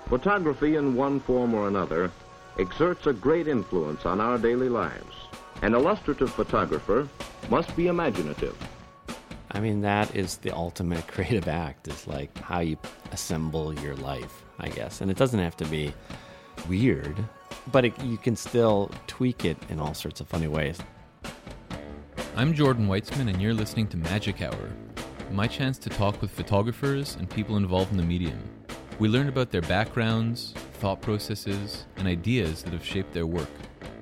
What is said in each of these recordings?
Photography in one form or another exerts a great influence on our daily lives. An illustrative photographer must be imaginative. I mean, that is the ultimate creative act, is like how you assemble your life, I guess. And it doesn't have to be weird, but you can still tweak it in all sorts of funny ways. I'm Jordan Weitzman, and you're listening to Magic Hour, my chance to talk with photographers and people involved in the medium. We learn about their backgrounds, thought processes, and ideas that have shaped their work.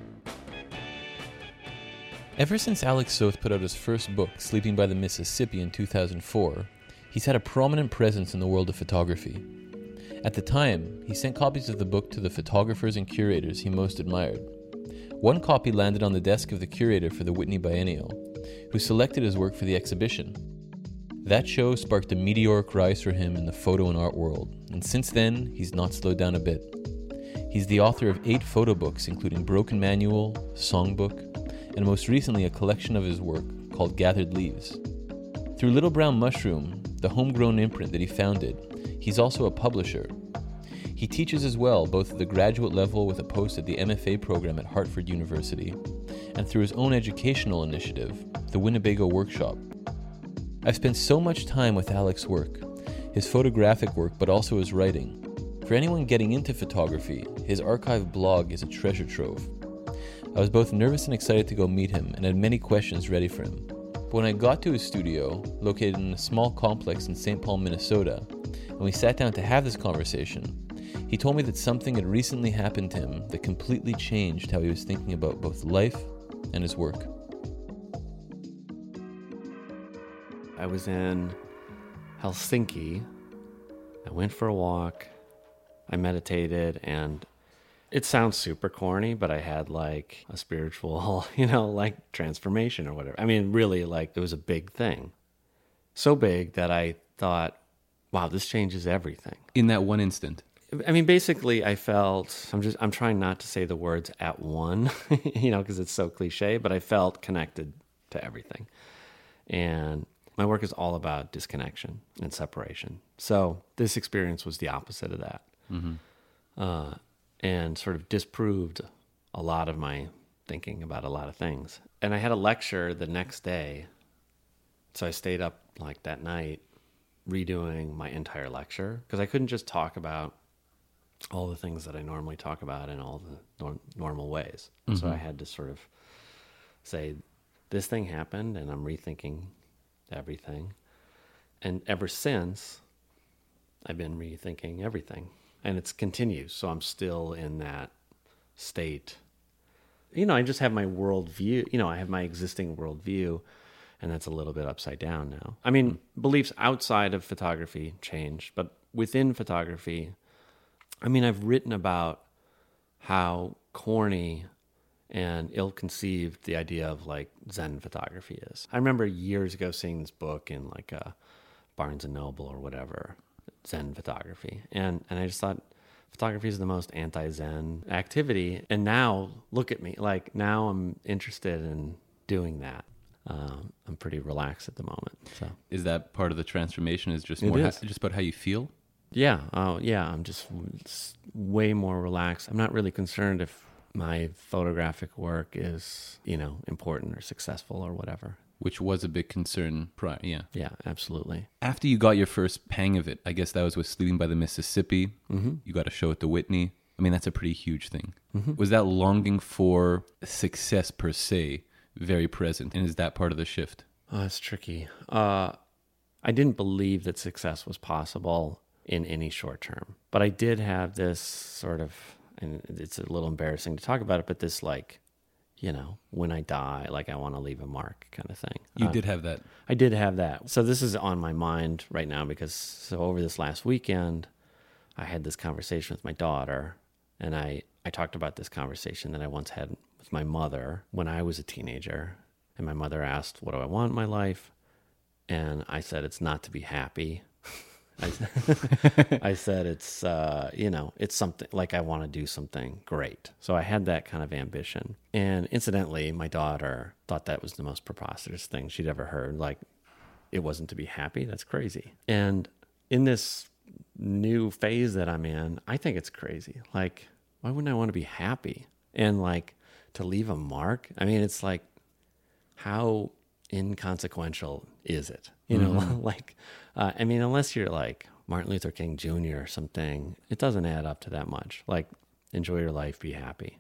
Ever since Alex Soth put out his first book, Sleeping by the Mississippi, in 2004, he's had a prominent presence in the world of photography. At the time, he sent copies of the book to the photographers and curators he most admired. One copy landed on the desk of the curator for the Whitney Biennial, who selected his work for the exhibition. That show sparked a meteoric rise for him in the photo and art world, and since then, he's not slowed down a bit. He's the author of 8 photo books, including Broken Manual, Songbook, and most recently a collection of his work called Gathered Leaves. Through Little Brown Mushroom, the homegrown imprint that he founded, he's also a publisher. He teaches as well, both at the graduate level with a post at the MFA program at Hartford University, and through his own educational initiative, the Winnebago Workshop. I've spent so much time with Alex's work, his photographic work, but also his writing. For anyone getting into photography, his archive blog is a treasure trove. I was both nervous and excited to go meet him and had many questions ready for him. But when I got to his studio, located in a small complex in St. Paul, Minnesota, and we sat down to have this conversation, he told me that something had recently happened to him that completely changed how he was thinking about both life and his work. I was in Helsinki. I went for a walk. I meditated, and it sounds super corny, but I had like a spiritual, like transformation or whatever. I mean, really, like it was a big thing. So big that I thought, wow, this changes everything. In that one instant? I mean, basically I felt, I'm trying not to say the words at one, because it's so cliche, but I felt connected to everything. And my work is all about disconnection and separation. So this experience was the opposite of that. Mm-hmm. And sort of disproved a lot of my thinking about a lot of things. And I had a lecture the next day, so I stayed up like that night redoing my entire lecture, because I couldn't just talk about all the things that I normally talk about in all the normal ways. Mm-hmm. So I had to sort of say, this thing happened, and I'm rethinking everything. And ever since, I've been rethinking everything. And it's continues, so I'm still in that state. I just have my worldview. I have my existing worldview, and that's a little bit upside down now. I mean, beliefs outside of photography change, but within photography, I've written about how corny and ill-conceived the idea of like Zen photography is. I remember years ago seeing this book in like a Barnes & Noble or whatever, Zen photography. And I just thought photography is the most anti-Zen activity. And now look at me, like now I'm interested in doing that. I'm pretty relaxed at the moment. So is that part of the transformation? Is just more just about how you feel? Yeah. I'm just way more relaxed. I'm not really concerned if my photographic work is, important or successful or whatever. Which was a big concern prior, yeah. Yeah, absolutely. After you got your first pang of it, I guess that was with Sleeping by the Mississippi. Mm-hmm. You got a show at the Whitney. That's a pretty huge thing. Mm-hmm. Was that longing for success per se very present? And is that part of the shift? Oh, it's tricky. I didn't believe that success was possible in any short term. But I did have this sort of, and it's a little embarrassing to talk about it, but this like, when I die, like I want to leave a mark kind of thing. You did have that? I did have that. So this is on my mind right now because over this last weekend, I had this conversation with my daughter, and I talked about this conversation that I once had with my mother when I was a teenager. And my mother asked, what do I want in my life? And I said, it's not to be happy. I said it's, it's something like I want to do something great. So I had that kind of ambition. And incidentally, my daughter thought that was the most preposterous thing she'd ever heard. Like, it wasn't to be happy. That's crazy. And in this new phase that I'm in, I think it's crazy. Like, why wouldn't I want to be happy and like to leave a mark? I mean, it's like, how inconsequential is it? You know, like, I mean, unless you're like Martin Luther King Jr. or something, it doesn't add up to that much. Like, enjoy your life, be happy.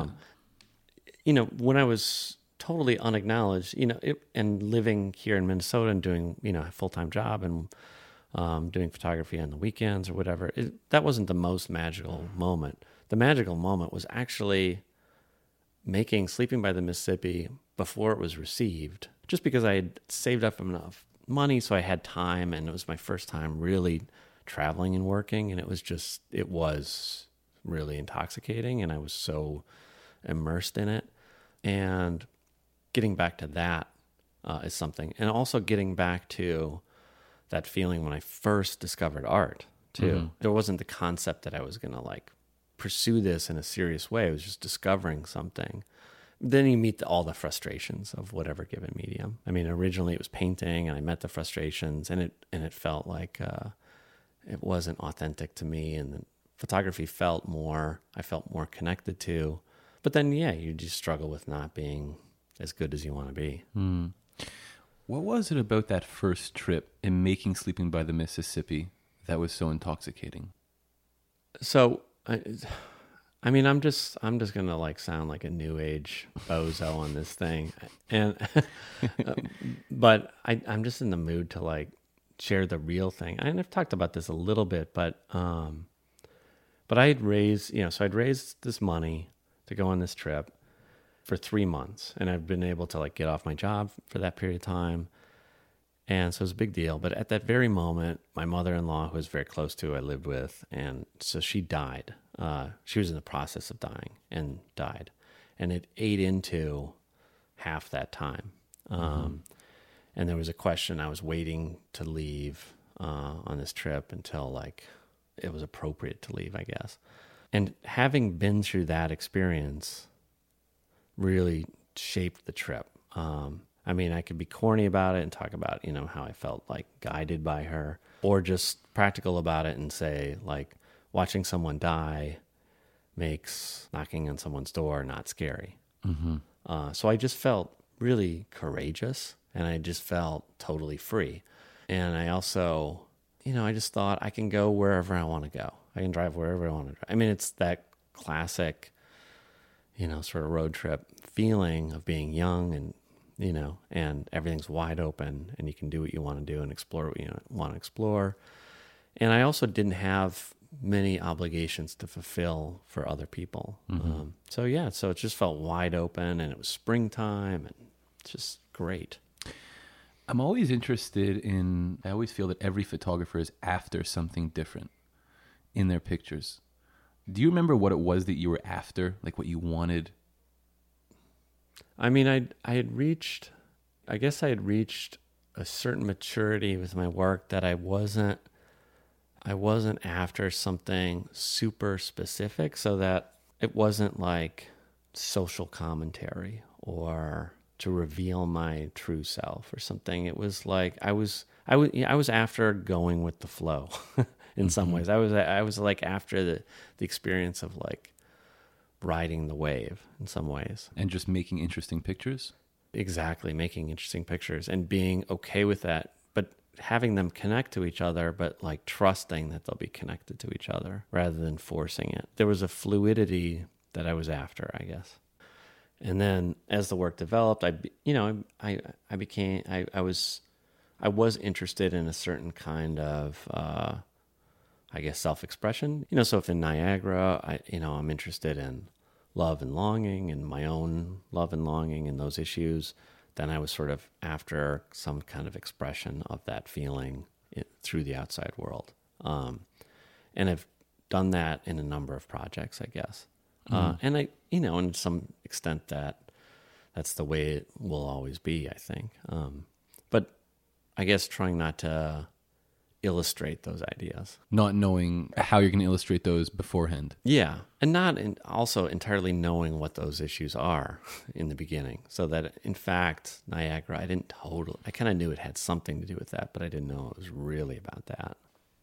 You know, when I was totally unacknowledged, you know, and living here in Minnesota and doing, you know, a full-time job and doing photography on the weekends or whatever, that wasn't the most magical moment. The magical moment was actually making Sleeping by the Mississippi before it was received, just because I had saved up enough money so I had time, and it was my first time really traveling and working, and it was really intoxicating, and I was so immersed in it. And getting back to that is something, and also getting back to that feeling when I first discovered art too. There wasn't the concept that I was going to like pursue this in a serious way. I was just discovering something. Then you meet all the frustrations of whatever given medium. I mean, originally it was painting, and I met the frustrations, and it felt like it wasn't authentic to me, and the photography I felt more connected to. But then, yeah, you just struggle with not being as good as you want to be. What was it about that first trip in making Sleeping by the Mississippi that was so intoxicating? So, I mean, I'm just gonna like sound like a new age bozo on this thing, and but I'm just in the mood to like share the real thing. And I've talked about this a little bit, but I'd raised this money to go on this trip for 3 months, and I've been able to like get off my job for that period of time. And so it was a big deal. But at that very moment, my mother-in-law, who was very close to, I lived with, and so she died. She was in the process of dying and died. And it ate into half that time. And there was a question. I was waiting to leave on this trip until like it was appropriate to leave, I guess. And having been through that experience really shaped the trip. I mean, I could be corny about it and talk about, you know, how I felt like guided by her, or just practical about it and say, like, watching someone die makes knocking on someone's door not scary. So I just felt really courageous, and I just felt totally free. And I also, you know, I just thought I can go wherever I want to go. I can drive wherever I want to drive. I mean, it's that classic, you know, sort of road trip feeling of being young and, you know, and everything's wide open and you can do what you want to do and explore what you want to explore. And I also didn't have many obligations to fulfill for other people. So it just felt wide open, and it was springtime, and it's just great. I'm always I always feel that every photographer is after something different in their pictures. Do you remember what it was that you were after, like what you wanted? I mean, I had reached a certain maturity with my work that I wasn't after something super specific, so that it wasn't like social commentary or to reveal my true self or something. It was like I was after going with the flow in some ways. I was like after the experience of like riding the wave in some ways. And just making interesting pictures? Exactly, making interesting pictures and being okay with that, but having them connect to each other, but like trusting that they'll be connected to each other rather than forcing it. There was a fluidity that I was after, I guess. And then as the work developed, I was interested in a certain kind of, I guess, self-expression. You know, so if in Niagara, I'm interested in love and longing and my own love and longing and those issues, then I was sort of after some kind of expression of that feeling through the outside world. And I've done that in a number of projects, I guess. And I, in some extent that's the way it will always be, I think. But I guess trying not to illustrate those ideas. Not knowing how you're going to illustrate those beforehand. Yeah. And also entirely knowing what those issues are in the beginning. So that, in fact, Niagara, I kind of knew it had something to do with that, but I didn't know it was really about that.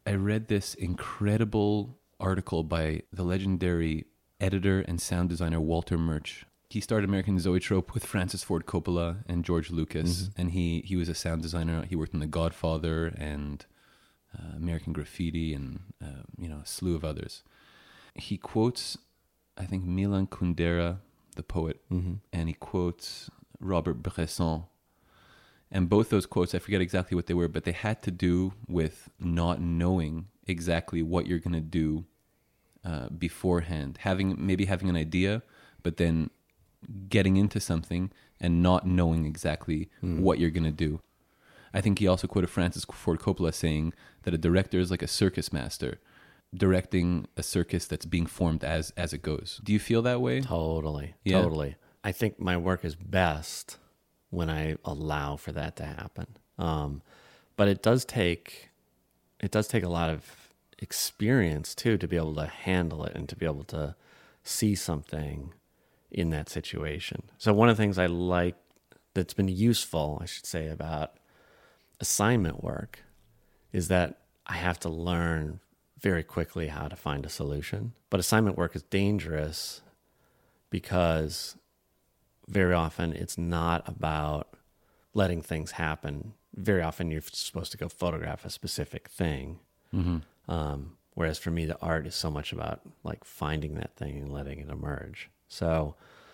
I read this incredible article by the legendary editor and sound designer Walter Murch. He started American Zoetrope with Francis Ford Coppola and George Lucas, and he was a sound designer. He worked on The Godfather and American Graffiti and a slew of others. He quotes, I think, Milan Kundera, the poet, and he quotes Robert Bresson. And both those quotes, I forget exactly what they were, but they had to do with not knowing exactly what you're going to do beforehand. Maybe having an idea, but then getting into something and not knowing exactly what you're going to do. I think he also quoted Francis Ford Coppola saying that a director is like a circus master, directing a circus that's being formed as it goes. Do you feel that way? Totally. Yeah. Totally. I think my work is best when I allow for that to happen. But it does take a lot of experience too, to be able to handle it and to be able to see something in that situation. So one of the things I like that's been useful, I should say, about assignment work is that I have to learn very quickly how to find a solution. But assignment work is dangerous because very often it's not about letting things happen. Very often you're supposed to go photograph a specific thing. Whereas for me, the art is so much about like finding that thing and letting it emerge. So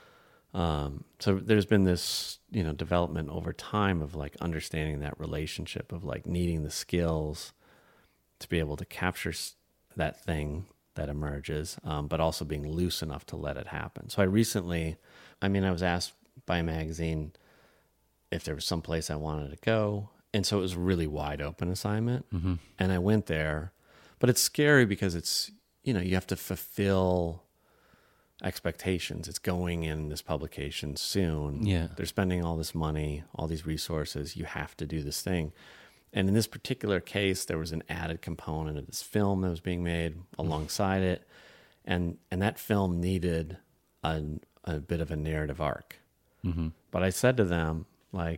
there's been this, development over time of like understanding that relationship of like needing the skills to be able to capture that thing that emerges, but also being loose enough to let it happen. So I was asked by a magazine if there was some place I wanted to go. And so it was a really wide open assignment. And I went there, but it's scary because it's, you have to fulfill expectations. It's going in this publication soon. Yeah. They're spending all this money, all these resources. You have to do this thing. And in this particular case, there was an added component of this film that was being made alongside it. And that film needed a bit of a narrative arc. But I said to them, like,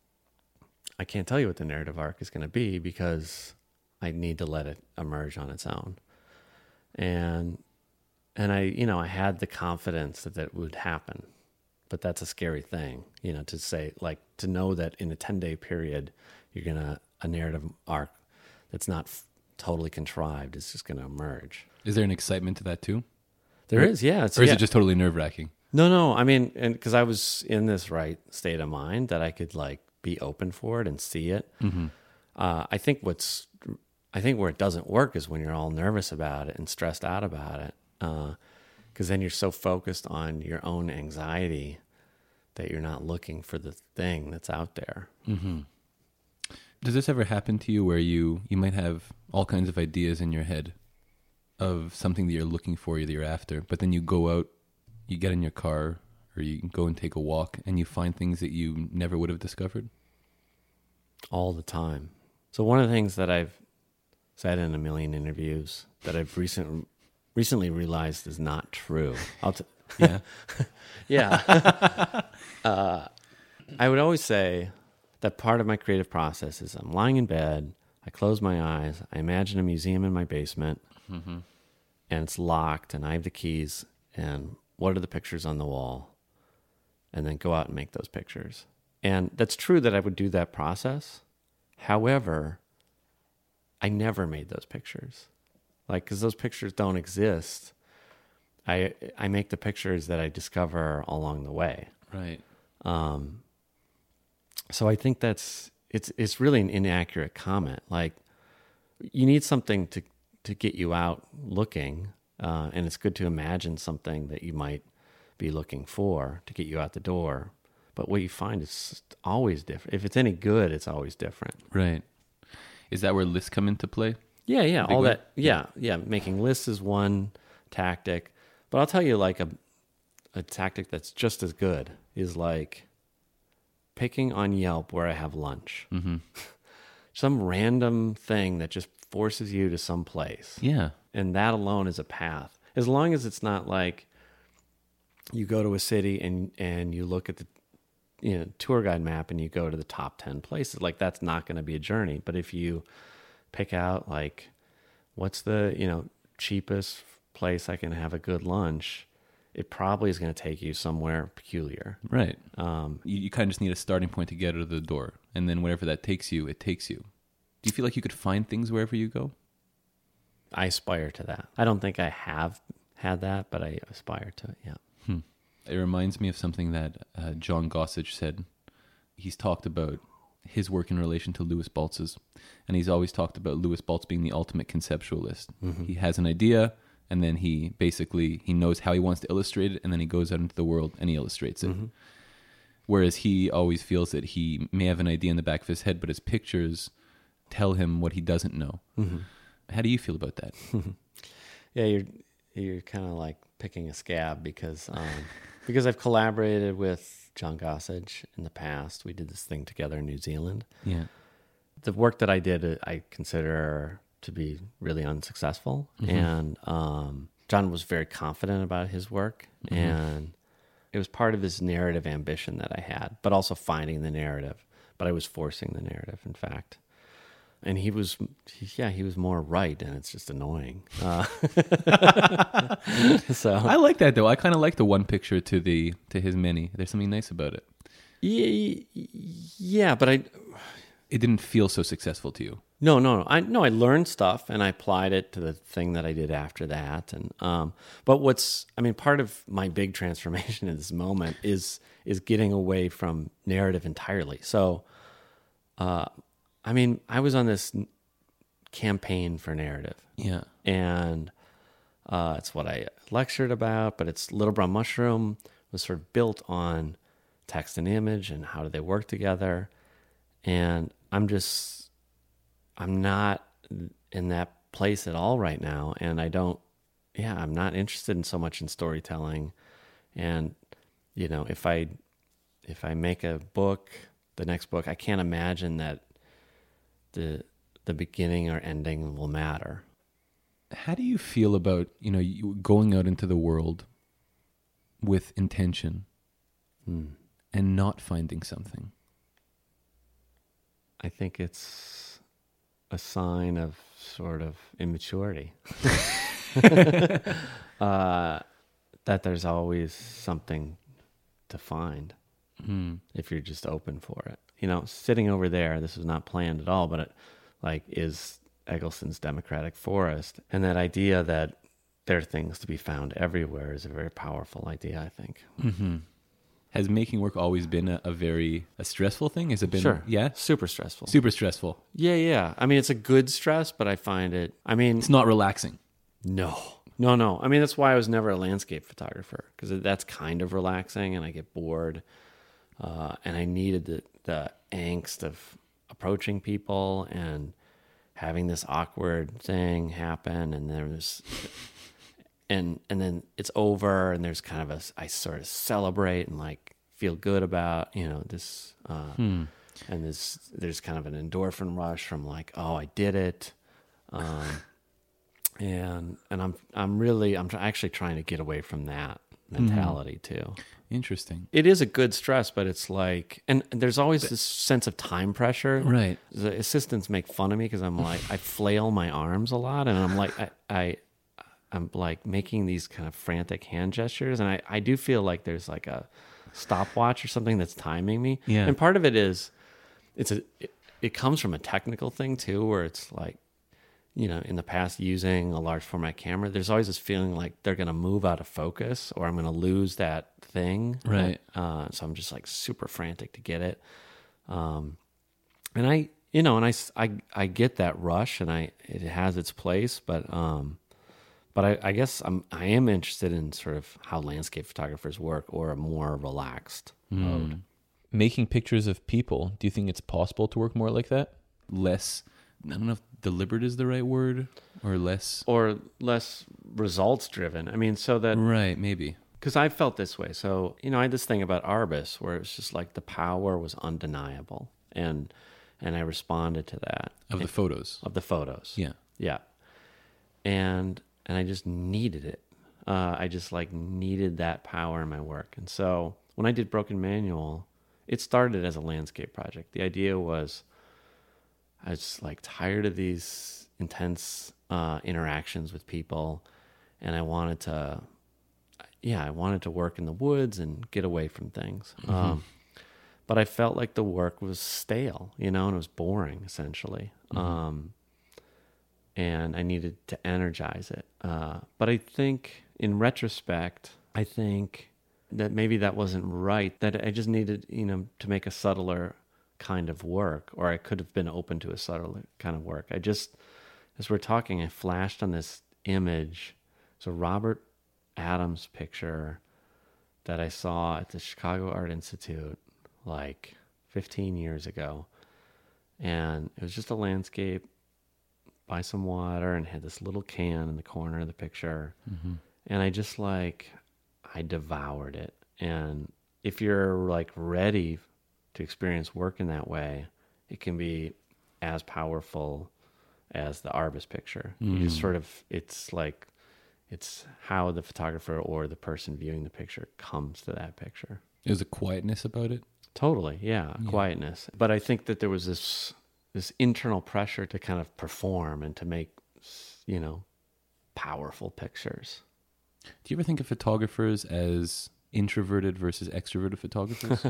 I can't tell you what the narrative arc is going to be because I need to let it emerge on its own. And I had the confidence that would happen, but that's a scary thing, to say, like, to know that in a 10-day period, you're a narrative arc that's not totally contrived is just going to emerge. Is there an excitement to that too? There is, yeah. Or is it just totally nerve-wracking? No. I mean, and because I was in this right state of mind that I could like be open for it and see it. I think where it doesn't work is when you're all nervous about it and stressed out about it. Because then you're so focused on your own anxiety that you're not looking for the thing that's out there. Does this ever happen to you where you might have all kinds of ideas in your head of something that you're looking for, that you're after, but then you go out, you get in your car, or you go and take a walk, and you find things that you never would have discovered? All the time. So one of the things that I've said in a million interviews that I've recently realized is not true. Yeah. Yeah. I would always say that part of my creative process is I'm lying in bed, I close my eyes, I imagine a museum in my basement, and it's locked, and I have the keys, and what are the pictures on the wall? And then go out and make those pictures. And that's true that I would do that process. However, I never made those pictures. Like, because those pictures don't exist. I make the pictures that I discover along the way. Right. So I think it's really an inaccurate comment. Like, you need something to get you out looking, and it's good to imagine something that you might be looking for to get you out the door. But what you find is always different. If it's any good, it's always different. Right. Is that where lists come into play? Yeah. All that. Yeah. Making lists is one tactic, but I'll tell you, like a tactic that's just as good is like picking on Yelp where I have lunch. Some random thing that just forces you to some place. Yeah. And that alone is a path. As long as it's not like you go to a city and you look at the tour guide map and you go to the top 10 places, like that's not going to be a journey. But if you pick out like what's the, cheapest place I can have a good lunch? It probably is going to take you somewhere peculiar. Right. You kind of just need a starting point to get out of the door. And then wherever that takes you, it takes you. Do you feel like you could find things wherever you go? I aspire to that. I don't think I have had that, but I aspire to it, yeah. It reminds me of something that John Gossage said. He's talked about his work in relation to Louis Baltz's, and he's always talked about Louis Baltz being the ultimate conceptualist. Mm-hmm. He has an idea, and then he knows how he wants to illustrate it, and then he goes out into the world and he illustrates it. Mm-hmm. Whereas he always feels that he may have an idea in the back of his head, but his pictures tell him what he doesn't know. Mm-hmm. How do you feel about that? Yeah, you're kind of like picking a scab because I've collaborated with John Gossage in the past. We did this thing together in New Zealand. Yeah. The work that I did, I consider to be really unsuccessful. Mm-hmm. And John was very confident about his work. Mm-hmm. And it was part of his narrative ambition that I had, but also finding the narrative. But I was forcing the narrative, in fact. And he was more right, and it's just annoying. So I like that though. I kind of like the one picture to his many. There's something nice about it. Yeah, but it didn't feel so successful to you. No. I learned stuff and I applied it to the thing that I did after that. And but part of my big transformation in this moment is getting away from narrative entirely. So, I was on this campaign for narrative. Yeah. And it's what I lectured about, but it's Little Brown Mushroom was sort of built on text and image and how do they work together. And I'm not in that place at all right now. And I'm not interested in so much in storytelling. And, if I make a book, the next book, I can't imagine that the beginning or ending will matter. How do you feel about, you going out into the world with intention and not finding something? I think it's a sign of sort of immaturity. That there's always something to find if you're just open for it. Sitting over there, this was not planned at all, but it is Eggleston's Democratic Forest. And that idea that there are things to be found everywhere is a very powerful idea, I think. Mm-hmm. Has making work always been a stressful thing? Has it been? Sure. Yeah? Super stressful. Super stressful. Yeah. It's a good stress, but I find it, it's not relaxing. No. That's why I was never a landscape photographer, because that's kind of relaxing and I get bored. And I needed the angst of approaching people and having this awkward thing happen, and and then it's over, and there's kind of I sort of celebrate and feel good about this, and there's kind of an endorphin rush from oh, I did it, and I'm actually trying to get away from that mentality too. Interesting. It is a good stress, but it's and there's always this sense of time pressure. Right. The assistants make fun of me because I'm I flail my arms a lot, and I'm making these kind of frantic hand gestures, and I do feel like there's a stopwatch or something that's timing me. Yeah. And part of it is it comes from a technical thing too, where it's in the past using a large format camera, there's always this feeling they're going to move out of focus or I'm going to lose that thing. Right. So I'm just super frantic to get it. And I get that rush, and it has its place, but I guess I am interested in sort of how landscape photographers work, or a more relaxed mode. Making pictures of people, do you think it's possible to work more like that? Less, I don't know if deliberate is the right word, or less results driven. So that, right, maybe, because I felt this way. So I had this thing about Arbus where it's just the power was undeniable, and I responded to that of the photos. Yeah, and I just needed it. I just needed that power in my work, and so when I did Broken Manual, it started as a landscape project. The idea was, I was tired of these intense interactions with people, and I wanted to work in the woods and get away from things. But I felt like the work was stale, and it was boring, essentially. And I needed to energize it. But I think, in retrospect, that maybe that wasn't right, that I just needed, to make a subtler kind of work, or I could have been open to a subtler kind of work. As we're talking, I flashed on this image. It's a Robert Adams picture that I saw at the Chicago Art Institute like 15 years ago. And it was just a landscape by some water, and had this little can in the corner of the picture. And I just I devoured it. And if you're ready to experience work in that way, it can be as powerful as the Arbus picture. You just sort of, it's how the photographer or the person viewing the picture comes to that picture. There's a quietness about it. Totally, yeah, quietness. But I think that there was this internal pressure to kind of perform and to make, powerful pictures. Do you ever think of photographers as introverted versus extroverted photographers?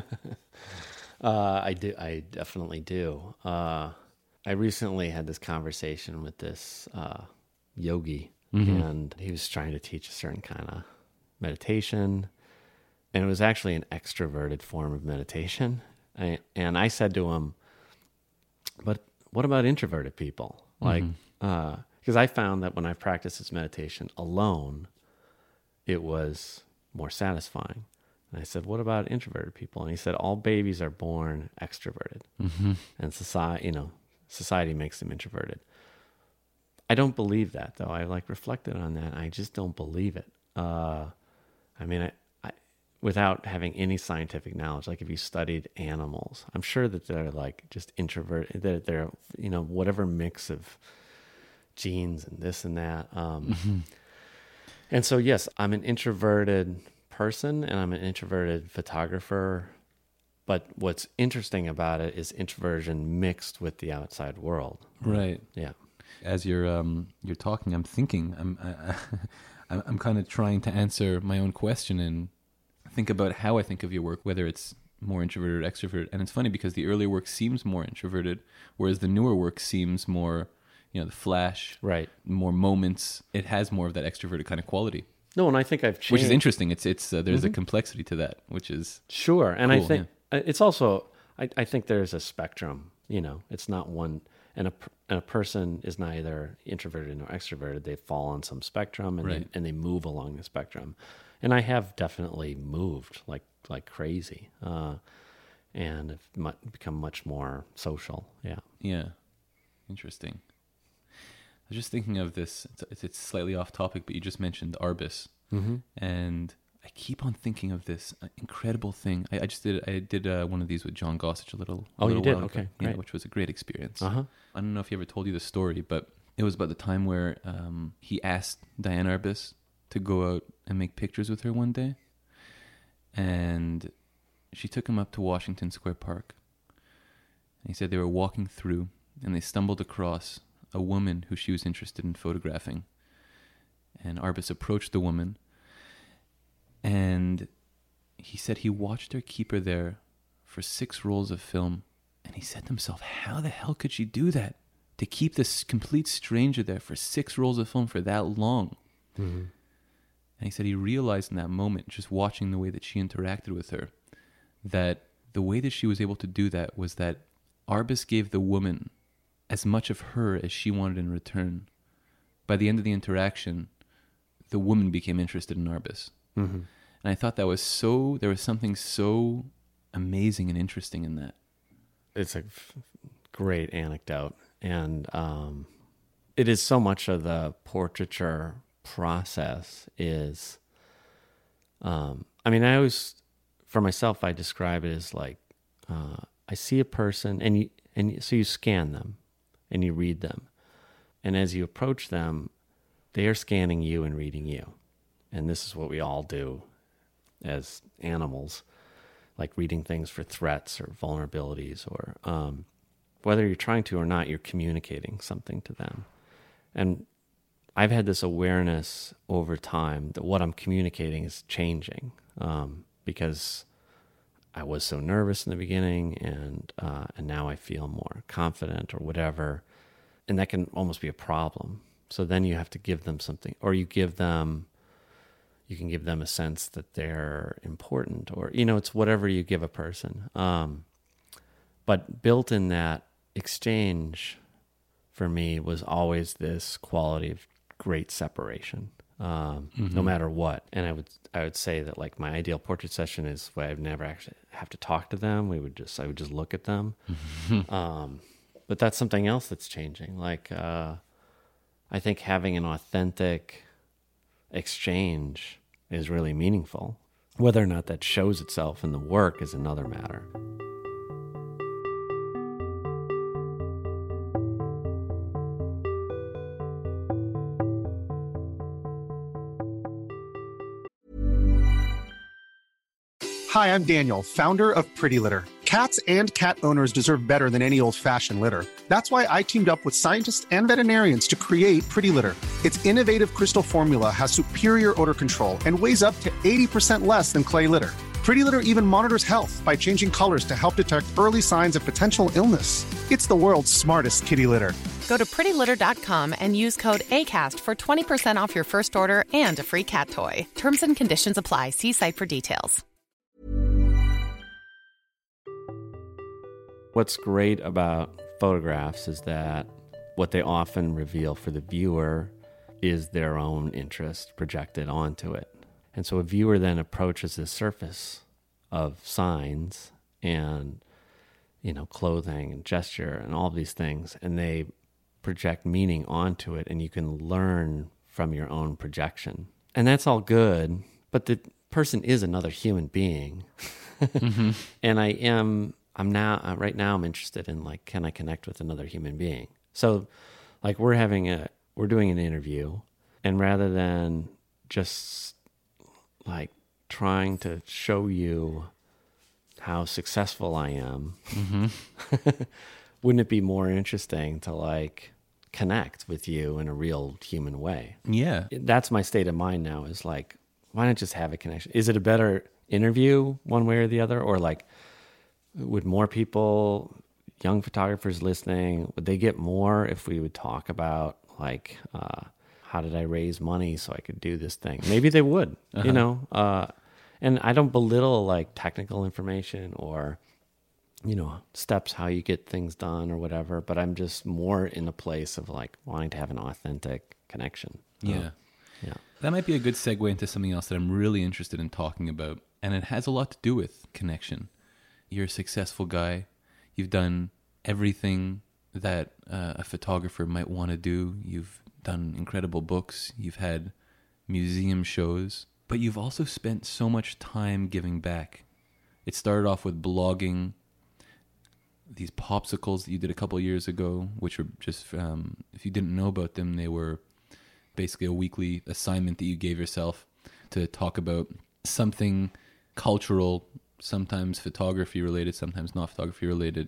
I do. I definitely do. I recently had this conversation with this yogi, and he was trying to teach a certain kind of meditation, and it was actually an extroverted form of meditation. And I said to him, "But what about introverted people?" Because I found that when I practiced this meditation alone, it was more satisfying. And I said, "What about introverted people?" And he said, "All babies are born extroverted, and society makes them introverted." I don't believe that, though. I reflected on that. I just don't believe it. I without having any scientific knowledge, if you studied animals, I'm sure that they're just introverted. That they're whatever mix of genes and this and that. And so yes, I'm an introverted person and I'm an introverted photographer. But what's interesting about it is introversion mixed with the outside world. Right. Yeah. As you're talking, I'm thinking, I'm kind of trying to answer my own question and think about how I think of your work, whether it's more introverted or extroverted. And it's funny because the earlier work seems more introverted, whereas the newer work seems more, the flash, right? More moments. It has more of that extroverted kind of quality. No, and I think I've changed. Which is interesting. It's there's a complexity to that, which is sure. And cool, I think it's also, I think there's a spectrum. It's not one, and a person is neither introverted nor extroverted. They fall on some spectrum, and they move along the spectrum. And I have definitely moved like crazy, and have become much more social. Yeah. Yeah. Interesting. I was just thinking of this. It's slightly off topic, but you just mentioned Arbus, and I keep on thinking of this incredible thing. I did one of these with John Gossage a little. You did? While Okay, ago, great. Which was a great experience. Uh huh. I don't know if he ever told you the story, but it was about the time where he asked Diane Arbus to go out and make pictures with her one day, and she took him up to Washington Square Park. And he said they were walking through, and they stumbled across a woman who she was interested in photographing. And Arbus approached the woman, and he said he watched her keep her there for 6 rolls of film, and he said to himself, how the hell could she do that? To keep this complete stranger there for 6 rolls of film for that long. And he said he realized in that moment, just watching the way that she interacted with her, that the way that she was able to do that was that Arbus gave the woman as much of her as she wanted in return. By the end of the interaction, the woman became interested in Arbus. And I thought there was something so amazing and interesting in that. It's a great anecdote. And it is so much of the portraiture process is, I always, for myself, I describe it as I see a person and so you scan them and you read them. And as you approach them, they are scanning you and reading you. And this is what we all do as animals, like reading things for threats or vulnerabilities, or whether you're trying to or not, you're communicating something to them. And I've had this awareness over time that what I'm communicating is changing, because I was so nervous in the beginning, and now I feel more confident or whatever, and that can almost be a problem. So then you have to give them something, or you can give them a sense that they're important, or, it's whatever you give a person. But built in that exchange for me was always this quality of great separation, no matter what. And I would say that, like, my ideal portrait session is where I'd never actually have to talk to them. I would just look at them. But that's something else that's changing. Like, I think having an authentic exchange is really meaningful. Whether or not that shows itself in the work is another matter. Hi, I'm Daniel, founder of Pretty Litter. Cats and cat owners deserve better than any old-fashioned litter. That's why I teamed up with scientists and veterinarians to create Pretty Litter. Its innovative crystal formula has superior odor control and weighs up to 80% less than clay litter. Pretty Litter even monitors health by changing colors to help detect early signs of potential illness. It's the world's smartest kitty litter. Go to prettylitter.com and use code ACAST for 20% off your first order and a free cat toy. Terms and conditions apply. See site for details. What's great about photographs is that what they often reveal for the viewer is their own interest projected onto it. And so a viewer then approaches the surface of signs and, clothing and gesture and all these things, and they project meaning onto it, and you can learn from your own projection. And that's all good, but the person is another human being. And right now I'm interested in, like, can I connect with another human being? So, like, we're doing an interview, and rather than just, like, trying to show you how successful I am, wouldn't it be more interesting to, like, connect with you in a real human way? Yeah. That's my state of mind now, is like, why not just have a connection? Is it a better interview one way or the other? Or, like, would more people, young photographers listening, would they get more if we would talk about, like, how did I raise money so I could do this thing? Maybe they would, and I don't belittle, like, technical information or, steps how you get things done or whatever, but I'm just more in a place of, like, wanting to have an authentic connection. Yeah. Yeah. That might be a good segue into something else that I'm really interested in talking about, and it has a lot to do with connection. You're a successful guy. You've done everything that a photographer might want to do. You've done incredible books. You've had museum shows. But you've also spent so much time giving back. It started off with blogging, these popsicles that you did a couple of years ago, which were just, if you didn't know about them, they were basically a weekly assignment that you gave yourself to talk about something cultural, sometimes photography related, sometimes not photography related.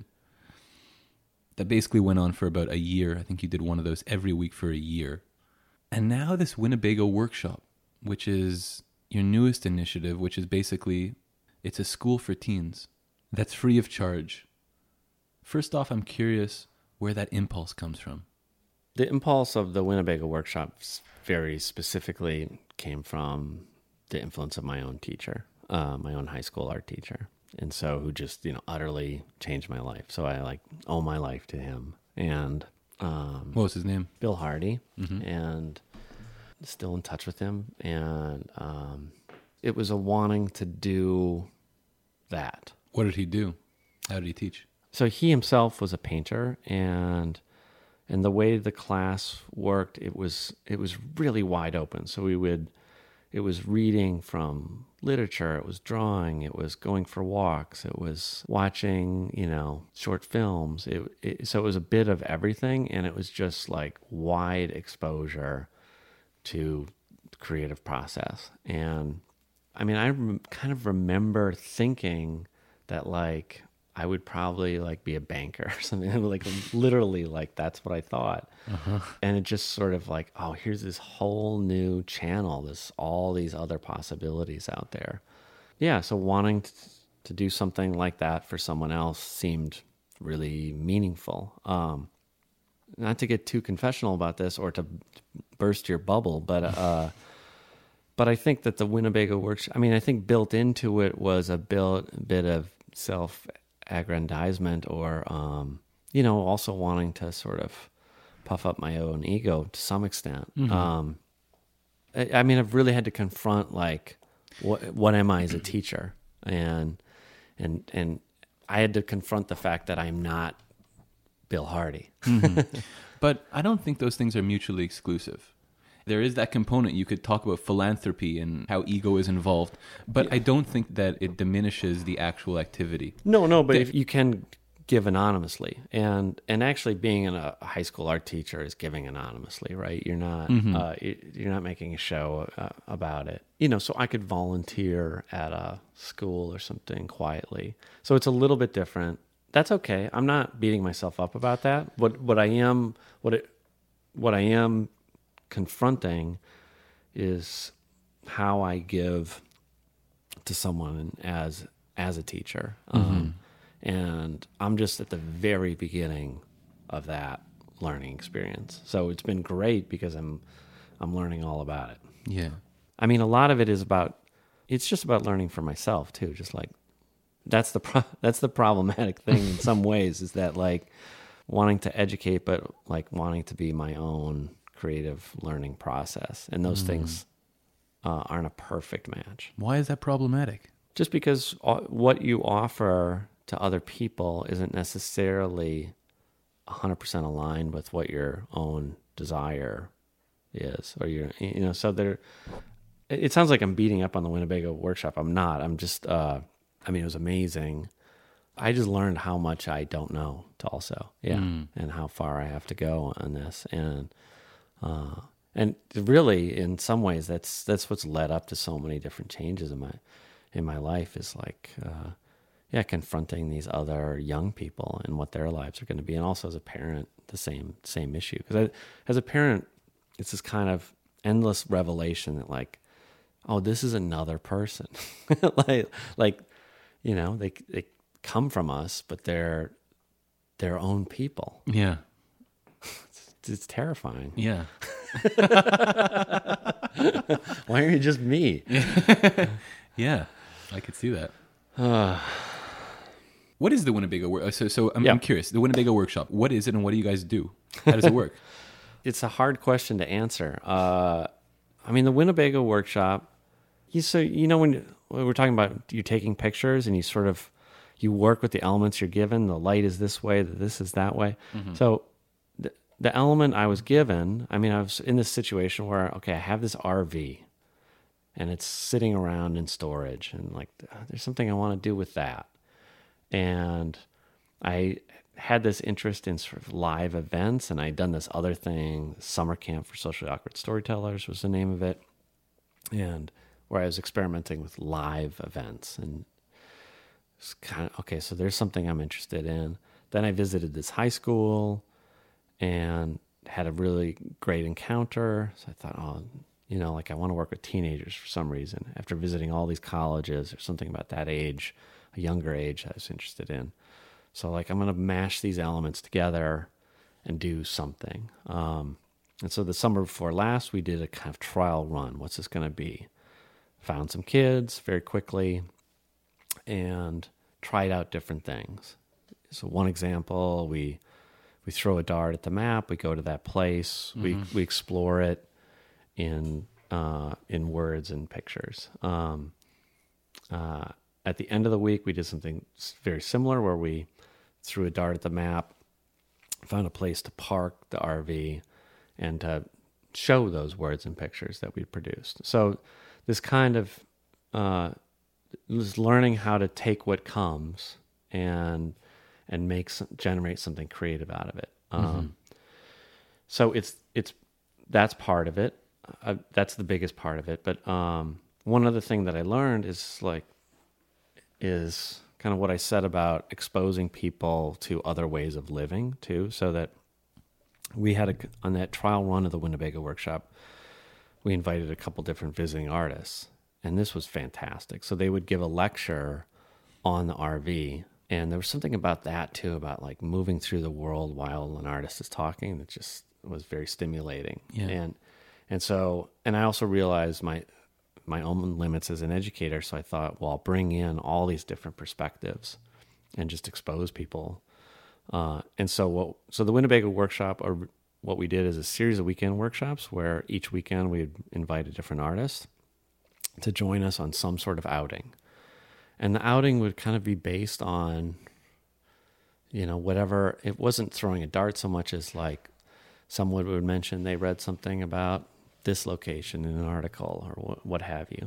That basically went on for about a year. I think you did one of those every week for a year. And now this Winnebago workshop, which is your newest initiative, which is basically, it's a school for teens that's free of charge. First off, I'm curious where that impulse comes from. The impulse of the Winnebago workshops very specifically came from the influence of my own teacher. My own high school art teacher. And so, who just, utterly changed my life. So I, like, owe my life to him. And what was his name? Bill Hardy. And still in touch with him. And it was a wanting to do that. What did he do? How did he teach? So he himself was a painter, and the way the class worked, it was really wide open. So it was reading from literature, it was drawing, it was going for walks, it was watching, short films. So it was a bit of everything, and it was just, like, wide exposure to the creative process. And I mean, I kind of remember thinking that, like, I would probably like be a banker or something. Like literally, like that's what I thought. And it just sort of like, oh, here's this whole new channel. All these other possibilities out there. Yeah. So wanting to do something like that for someone else seemed really meaningful. Not to get too confessional about this or to burst your bubble, but I think that the Winnebago workshop, I mean, I think built into it was a bit of self-aggrandizement or, also wanting to sort of puff up my own ego to some extent. I mean, I've really had to confront like, what am I as a teacher? And I had to confront the fact that I'm not Bill Hardy. But I don't think those things are mutually exclusive. There is that component. You could talk about philanthropy and how ego is involved, but I don't think that it diminishes the actual activity. No, but if you can give anonymously, and actually being a high school art teacher is giving anonymously, right? You're not you're not making a show about it, So I could volunteer at a school or something quietly. So it's a little bit different. That's okay. I'm not beating myself up about that. What I am confronting is how I give to someone as a teacher. And I'm just at the very beginning of that learning experience. So it's been great because I'm learning all about it. Yeah. I mean, a lot of it is it's just about learning for myself too. Just like that's the problematic thing in some ways, is that like wanting to educate, but like wanting to be my own creative learning process. And those things aren't a perfect match. Why is that problematic? Just because what you offer to other people isn't necessarily 100% aligned with what your own desire is, or so there. It sounds like I'm beating up on the Winnebago workshop. I'm not. I'm just. It was amazing. I just learned how much I don't know also, and how far I have to go on this, and really, in some ways, that's what's led up to so many different changes in my life. Is like, confronting these other young people and what their lives are going to be, and also as a parent, the same issue. Because as a parent, it's this kind of endless revelation that like, oh, this is another person, like. They come from us, but they're their own people. Yeah. It's terrifying. Yeah. Why are you just me? Yeah, I could see that. What is the Winnebago workshop? So I'm curious. The Winnebago workshop, what is it and what do you guys do? How does it work? It's a hard question to answer. The Winnebago workshop, when we're talking about you taking pictures and you work with the elements you're given, the light is this way, this is that way. Mm-hmm. So the element I was given, I was in this situation where, okay, I have this RV and it's sitting around in storage, and like, there's something I want to do with that. And I had this interest in sort of live events, and I'd done this other thing, Summer Camp for Socially Awkward Storytellers was the name of it, and where I was experimenting with live events. And it's kind of, okay, so there's something I'm interested in. Then I visited this high school and had a really great encounter. So I thought, I want to work with teenagers for some reason. After visiting all these colleges, or something about that age, a younger age I was interested in. So I'm going to mash these elements together and do something. And so the summer before last, we did a kind of trial run. What's this going to be? Found some kids very quickly and tried out different things. So one example, we throw a dart at the map, we go to that place, mm-hmm. we explore it in words and pictures. At the end of the week, we did something very similar where we threw a dart at the map, found a place to park the RV, and to show those words and pictures that we'd produced. So this kind of was learning how to take what comes and generate something creative out of it. Mm-hmm. So that's part of it. That's the biggest part of it. But one other thing that I learned is kind of what I said about exposing people to other ways of living too, so that we had on that trial run of the Winnebago workshop, we invited a couple different visiting artists, and this was fantastic. So they would give a lecture on the RV, and there was something about that too, about like moving through the world while an artist is talking, that just was very stimulating. Yeah. And I also realized my own limits as an educator, so I thought, well, I'll bring in all these different perspectives and just expose people. So the Winnebago workshop, or what we did, is a series of weekend workshops where each weekend we'd invite a different artist to join us on some sort of outing. And the outing would kind of be based on, whatever. It wasn't throwing a dart so much as like someone would mention they read something about this location in an article or what have you.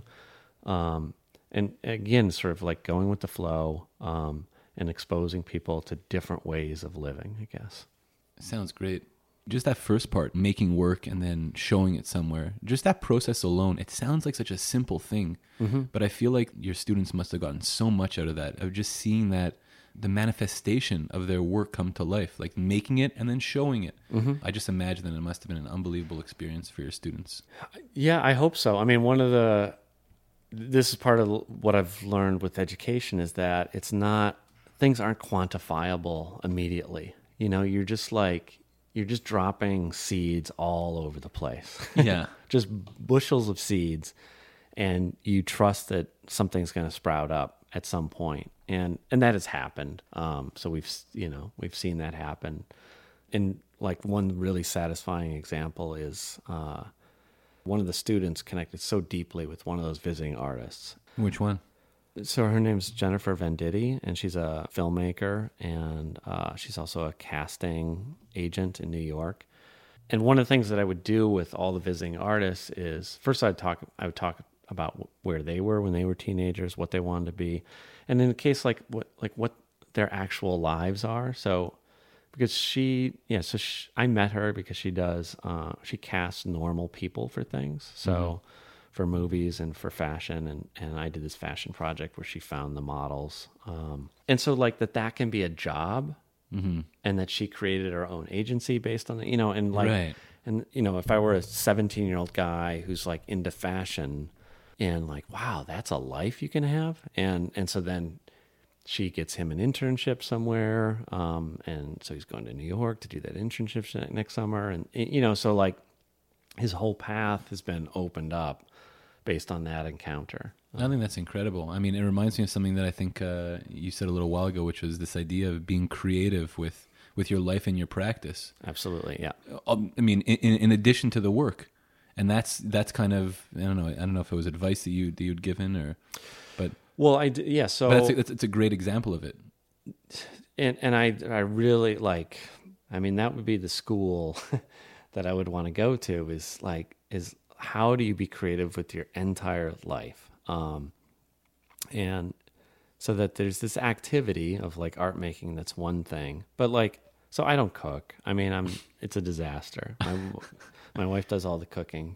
And again, sort of like going with the flow, and exposing people to different ways of living, I guess. Sounds great. Just that first part, making work and then showing it somewhere, just that process alone, it sounds like such a simple thing. Mm-hmm. But I feel like your students must have gotten so much out of that, of just seeing that, the manifestation of their work come to life, like making it and then showing it. Mm-hmm. I just imagine that it must have been an unbelievable experience for your students. Yeah, I hope so. I mean, this is part of what I've learned with education, is that things aren't quantifiable immediately. You're just dropping seeds all over the place. Yeah. Just bushels of seeds, and you trust that something's going to sprout up at some point. And that has happened. So we've seen that happen. And like one really satisfying example is one of the students connected so deeply with one of those visiting artists. Which one? So her name's Jennifer Venditti, and she's a filmmaker, and she's also a casting agent in New York. And one of the things that I would do with all the visiting artists is, first I would talk about where they were when they were teenagers, what they wanted to be, and in the case what their actual lives are. So because I met her because she casts normal people for things. So. Mm-hmm. For movies and for fashion, and I did this fashion project where she found the models, and so like that can be a job, mm-hmm. and that she created her own agency based on it, and like, right. And if I were a 17-year-old guy who's like into fashion, and like, wow, that's a life you can have, and so then she gets him an internship somewhere, and so he's going to New York to do that internship next summer, and so like his whole path has been opened up based on that encounter. I think that's incredible. I mean, it reminds me of something that I think you said a little while ago, which was this idea of being creative with your life and your practice. Absolutely, yeah. I mean, in addition to the work, and that's kind of, I don't know if it was advice that you'd given but well, yeah. So but it's a great example of it. And I really like. I mean, that would be the school that I would want to go to. Is how do you be creative with your entire life? And so that there's this activity of like art making, that's one thing. But like, so I don't cook. I mean, it's a disaster. My wife does all the cooking.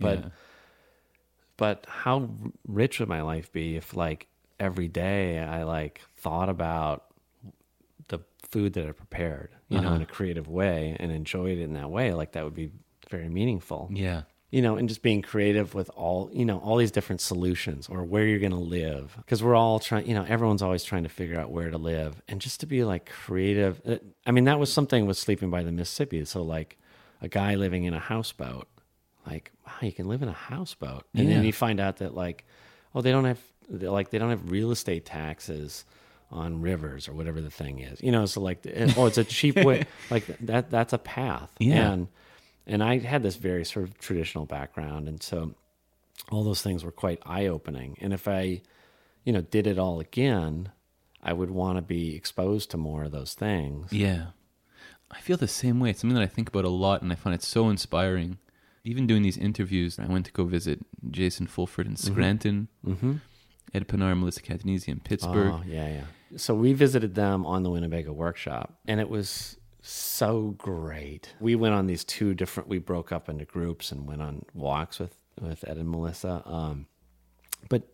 But how rich would my life be if like every day I like thought about the food that I prepared, in a creative way, and enjoyed it in that way? Like that would be very meaningful. Yeah. And just being creative with all these different solutions, or where you're going to live. Because we're all trying, everyone's always trying to figure out where to live. And just to be like creative. I mean, that was something with Sleeping by the Mississippi. So like a guy living in a houseboat, like, wow, you can live in a houseboat. And then you find out that like, oh, they don't have real estate taxes on rivers or whatever the thing is. So like, it's a cheap way. Like that's a path. Yeah. And I had this very sort of traditional background, and so all those things were quite eye-opening. And if I, did it all again, I would want to be exposed to more of those things. Yeah. I feel the same way. It's something that I think about a lot, and I find it so inspiring. Even doing these interviews, I went to go visit Jason Fulford in Scranton, mm-hmm. Ed Pinar and Melissa Catanese in Pittsburgh. Oh, yeah. So we visited them on the Winnebago workshop, and it was so great. We went on these we broke up into groups and went on walks with Ed and Melissa. But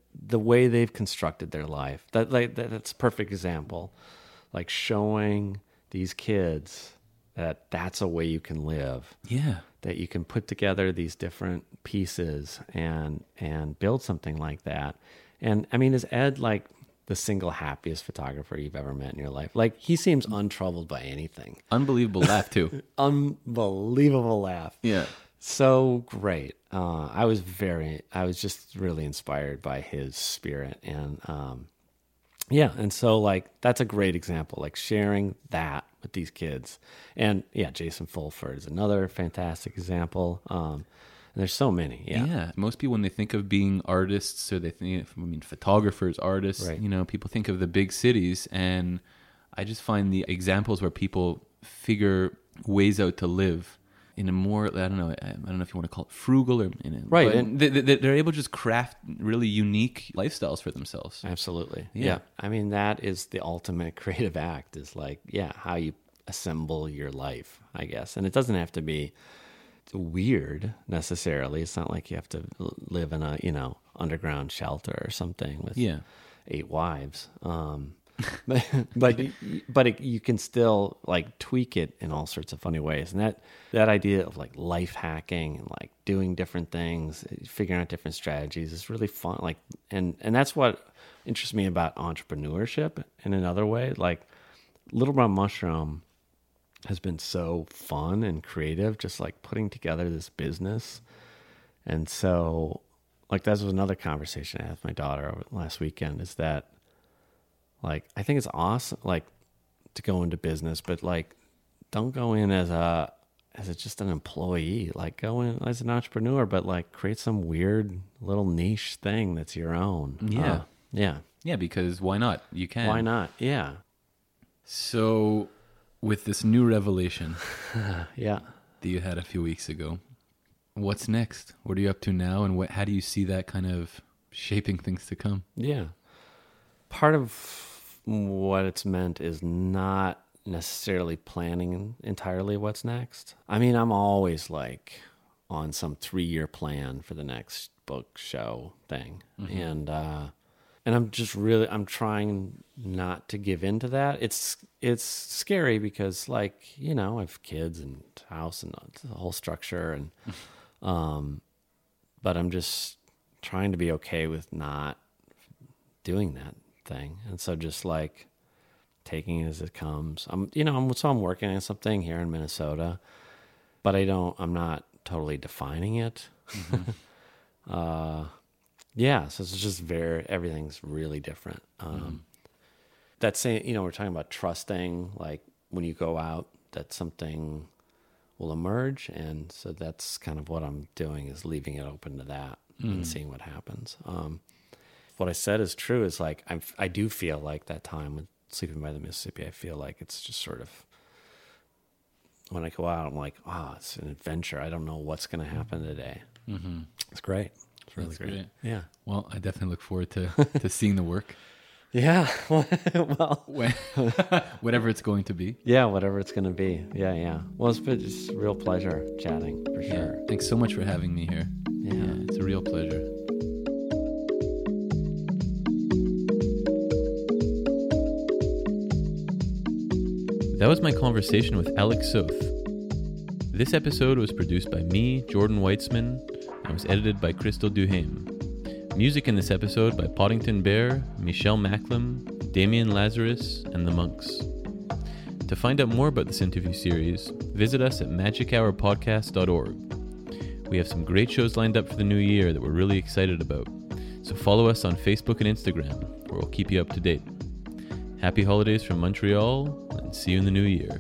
the way they've constructed their life. That's a perfect example. Like showing these kids that that's a way you can live. Yeah. That you can put together these different pieces and build something like that. And I mean, is Ed like the single happiest photographer you've ever met in your life? Like, he seems untroubled by anything. Unbelievable laugh too. Unbelievable laugh. Yeah. So great. I was just really inspired by his spirit. And yeah, and so like, that's a great example, like sharing that with these kids. And yeah, Jason Fulford is another fantastic example. And there's so many. Yeah. Most people, when they think of being artists, or they think, photographers, artists, right. People think of the big cities. And I just find the examples where people figure ways out to live in a more, I don't know if you want to call it frugal or right. And they're able to just craft really unique lifestyles for themselves. Absolutely. Yeah. I mean, that is the ultimate creative act, is like, how you assemble your life, I guess. And it doesn't have to be weird necessarily. It's not like you have to live in a, underground shelter or something with 8 wives. But you can still like tweak it in all sorts of funny ways. And that idea of like life hacking and like doing different things, figuring out different strategies is really fun. Like, and that's what interests me about entrepreneurship in another way. Like Little Brown Mushroom has been so fun and creative, just like putting together this business. And so like, that was another conversation I had with my daughter over last weekend, is that like, I think it's awesome, like, to go into business, but like, don't go in as just an employee. Like, go in as an entrepreneur, but like, create some weird little niche thing that's your own. Yeah, because why not? You can. Why not? Yeah. So, with this new revelation, that you had a few weeks ago, what's next? What are you up to now, and how do you see that kind of shaping things to come? Yeah. Part of what it's meant is not necessarily planning entirely what's next. I mean, I'm always like on some 3-year plan for the next book, show, thing. Mm-hmm. And I'm trying not to give into that. It's scary because, like, I have kids and house and the whole structure, and but I'm just trying to be okay with not doing that thing. And so just like taking it as it comes. I'm working on something here in Minnesota, but I'm not totally defining it. Mm-hmm. So it's just everything's really different. That saying, we're talking about trusting, like when you go out, that something will emerge. And so that's kind of what I'm doing, is leaving it open to that and seeing what happens. What I said is true, is like, I do feel like that time with Sleeping by the Mississippi, I feel like it's just sort of, when I go out, I'm like, it's an adventure. I don't know what's going to happen today. Mm-hmm. It's great. It's really great. Yeah. Well, I definitely look forward to seeing the work. Yeah. Well, whatever it's going to be. Yeah, whatever it's going to be. Yeah. Well, it's been just a real pleasure chatting, for sure. Thanks so much for having me here. Yeah, it's a real pleasure. That was my conversation with Alex Soth. This episode was produced by me, Jordan Weitzman, and was edited by Crystal Duhame. Music in this episode by Poddington Bear, Michelle Macklem, Damian Lazarus, and The Monks. To find out more about this interview series, visit us at magichourpodcast.org. We have some great shows lined up for the new year that we're really excited about, so follow us on Facebook and Instagram, where we'll keep you up to date. Happy holidays from Montreal, and see you in the new year.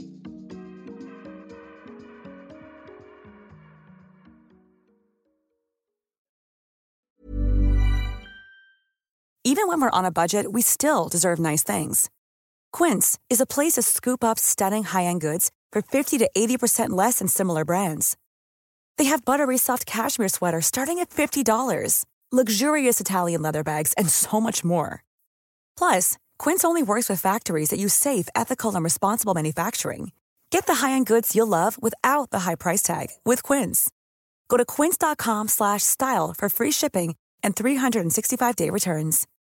Even when we're on a budget, we still deserve nice things. Quince is a place to scoop up stunning high-end goods for 50 to 80% less than similar brands. They have buttery soft cashmere sweaters starting at $50, luxurious Italian leather bags, and so much more. Plus, Quince only works with factories that use safe, ethical, and responsible manufacturing. Get the high-end goods you'll love without the high price tag with Quince. Go to quince.com/style for free shipping and 365-day returns.